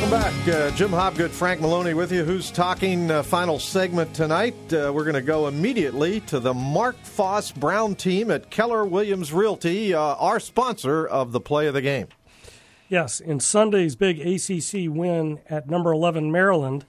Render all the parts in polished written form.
Welcome back. Jim Hobgood, Frank Maloney with you. Who's Talking? Final segment tonight. We're going to go immediately to the Mark Foss Brown team at Keller Williams Realty, our sponsor of the play of the game. Yes, in Sunday's big ACC win at number 11 Maryland,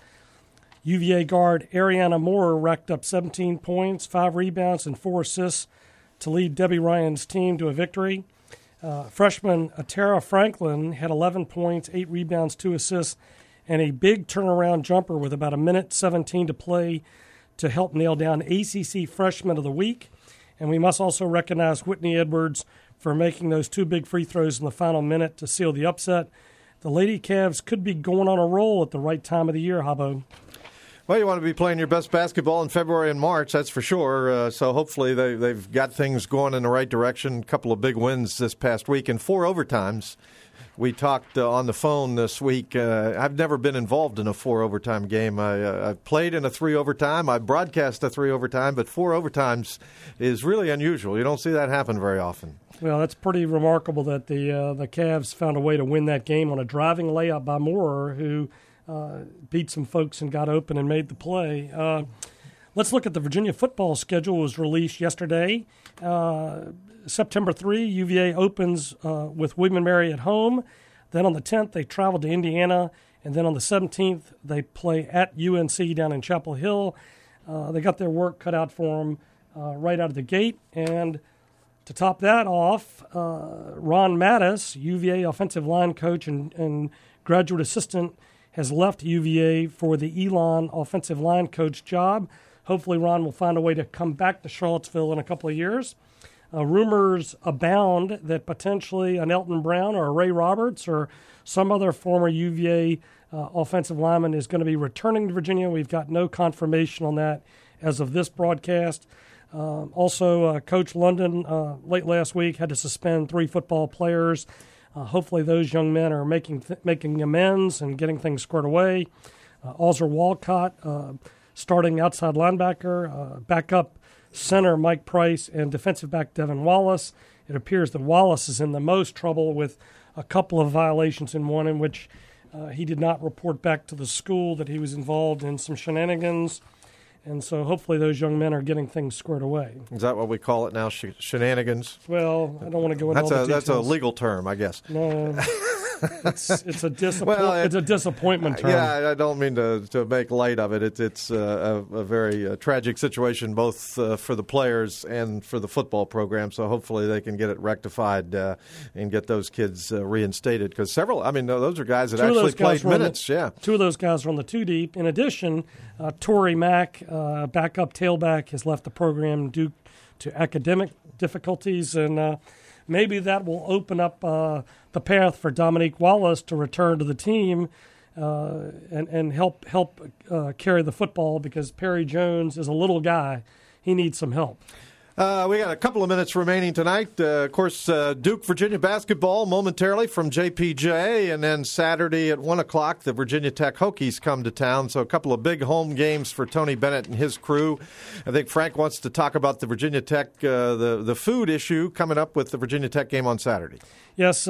UVA guard Ariana Moore racked up 17 points, 5 rebounds, and 4 assists to lead Debbie Ryan's team to a victory. Freshman Atara Franklin had 11 points, 8 rebounds, 2 assists, and a big turnaround jumper with about 1:17 to play to help nail down ACC Freshman of the Week. And we must also recognize Whitney Edwards for making those 2 big free throws in the final minute to seal the upset. The Lady Cavs could be going on a roll at the right time of the year, Habbo. Well, you want to be playing your best basketball in February and March, that's for sure. So hopefully they've got things going in the right direction. A couple of big wins this past week and 4 overtimes. We talked on the phone this week. I've never been involved in a 4 overtime game. I've played in a 3 overtime. I broadcast a 3 overtime, but 4 overtimes is really unusual. You don't see that happen very often. Well, that's pretty remarkable that the Cavs found a way to win that game on a driving layup by Moore, who beat some folks and got open and made the play. Let's look at the Virginia football schedule. It was released yesterday. September 3, UVA opens with William & Mary at home. Then on the 10th, they travel to Indiana. And then on the 17th, they play at UNC down in Chapel Hill. They got their work cut out for them right out of the gate. And to top that off, Ron Mattis, UVA offensive line coach and graduate assistant, has left UVA for the Elon offensive line coach job. Hopefully Ron will find a way to come back to Charlottesville in a couple of years. Rumors abound that potentially an Elton Brown or a Ray Roberts or some other former UVA offensive lineman is going to be returning to Virginia. We've got no confirmation on that as of this broadcast. Also, Coach London late last week had to suspend 3 football players. Hopefully those young men are making amends and getting things squared away. Alzer Walcott starting outside linebacker, backup center Mike Price, and defensive back Devin Wallace. It appears that Wallace is in the most trouble with a couple of violations, in one in which he did not report back to the school that he was involved in some shenanigans. And so hopefully those young men are getting things squared away. Is that what we call it now, shenanigans? Well, I don't want to go into all the details. That's a legal term, I guess. No, it's a disappointment term. Yeah, I don't mean to make light of it. It's a very tragic situation, both for the players and for the football program. So hopefully they can get it rectified and get those kids reinstated. Because those are guys that actually played minutes. 2 of those guys are on the 2 deep. In addition, Torrey Mack, backup tailback, has left the program due to academic difficulties, and maybe that will open up the path for Dominique Wallace to return to the team and help carry the football, because Perry Jones is a little guy. He needs some help. We got a couple of minutes remaining tonight. Of course, Duke, Virginia basketball momentarily from JPJ, and then Saturday at 1 o'clock, the Virginia Tech Hokies come to town. So a couple of big home games for Tony Bennett and his crew. I think Frank wants to talk about the Virginia Tech, the food issue coming up with the Virginia Tech game on Saturday. Yes,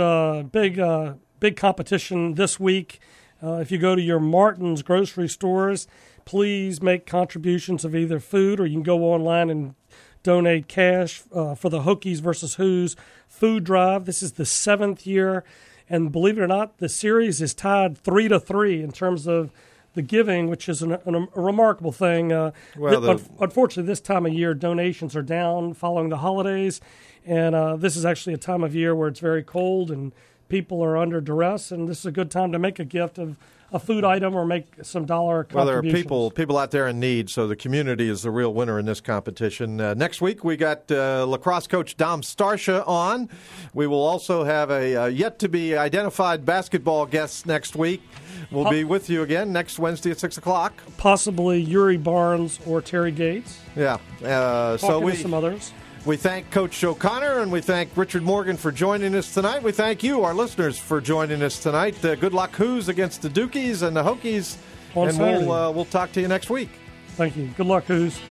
big competition this week. If you go to your Martin's grocery stores, please make contributions of either food, or you can go online and donate cash for the Hokies versus Who's food drive. This is the 7th year, and believe it or not, the series is tied 3-3 in terms of the giving, which is a remarkable thing. Unfortunately, this time of year, donations are down following the holidays, and this is actually a time of year where it's very cold and people are under duress, and this is a good time to make a gift of a food item or make some dollar contributions. Well, there are people out there in need, so the community is the real winner in this competition. Next week, we got lacrosse coach Dom Starsha on. We will also have a yet-to-be-identified basketball guest next week. We'll be with you again next Wednesday at 6 o'clock. Possibly Yuri Barnes or Terry Gates. Yeah. Talking to some others. We thank Coach O'Connor, and we thank Richard Morgan for joining us tonight. We thank you, our listeners, for joining us tonight. Good luck, Who's, against the Dukies and the Hokies. On Saturday. We'll talk to you next week. Thank you. Good luck, Who's.